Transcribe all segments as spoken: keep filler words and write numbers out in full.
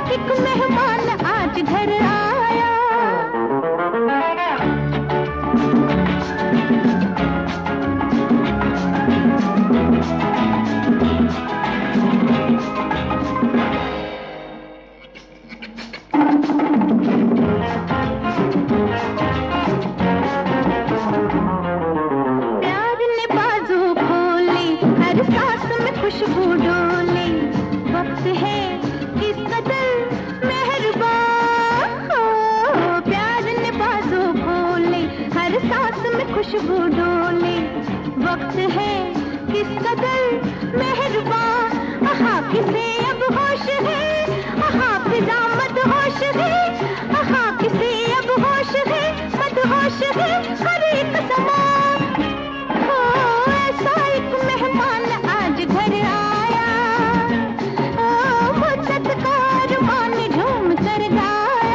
एक मेहमान आज घर आया। प्यार ने बाजू खोली, हर सांस में खुशबू डोली, वक्त है किस कदर मेहरबान हो। प्यार ने बाजू खोली, हर सांस में खुशबू डोली, वक्त है किस कदर मेहरबान। आहा किसे अब होश है, आहा फिजा मत होश है, आहा किसे अब होश है, मत होश है हर एक समा। हो ऐसा एक मेहमान आज घर आया, ओ मुद्दत का अरमान झूम कर गाया।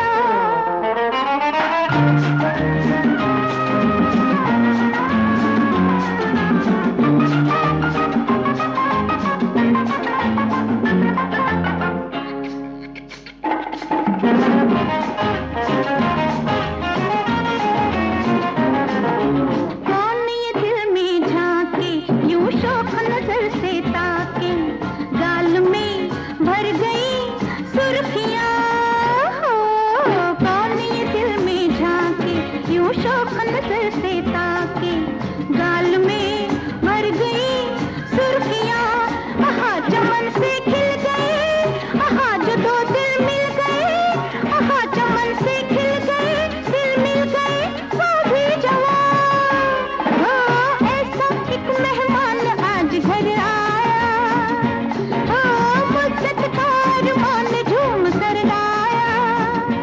कौन ये दिल में झांके, यूं शौक नजर से ताके, गाल में भर गई सुर्खियां हो। कौन ये दिल में झांके, यूं शौक नजर से ताके, गाल में भर गई सुर्खियां। आहा चमन से खिल गए, आहा जो दो दिल मिल गए, आहा चमन से खिल गए, दिल मिल गए वो भी जवान। हो ऐसा एक मेहमान आज घर आया, हो मुद्दत का अरमान झूम कर गाया।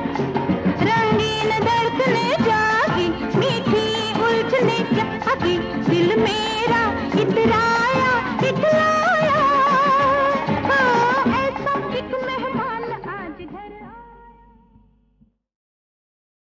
रंगीन धड़कने जागी, मीठी उलझने जागी,